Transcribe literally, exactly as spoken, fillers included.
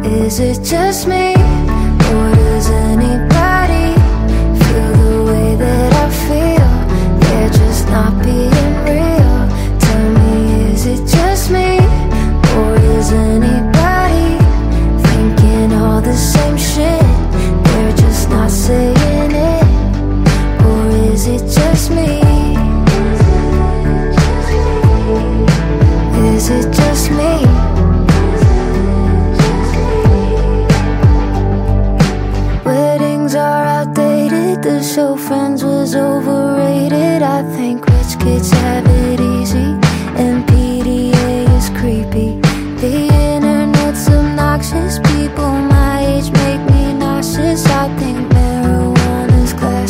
Is it just me, or does anybody feel the way that I feel? They're just not being real. Tell me, is it just me, or is anybody thinking all the same shit? They're just not saying it. Or is it just me? Is it just me? Weddings are outdated, the show Friends was overrated. I think rich kids have it